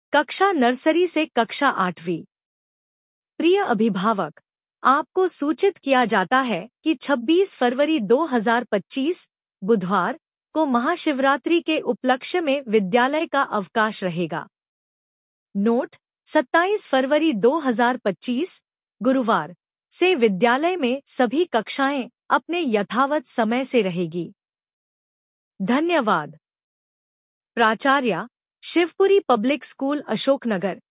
कक्षा नर्सरी से कक्षा 8वीं। प्रिय अभिभावक, आपको सूचित किया जाता है कि 26 फरवरी 2025 बुधवार को महाशिवरात्रि के उपलक्ष्य में विद्यालय का अवकाश रहेगा। नोट: 27 फरवरी 2025 गुरुवार से विद्यालय में सभी कक्षाएं अपने यथावत समय से रहेगी। धन्यवाद। प्राचार्य, शिवपुरी पब्लिक स्कूल, अशोकनगर।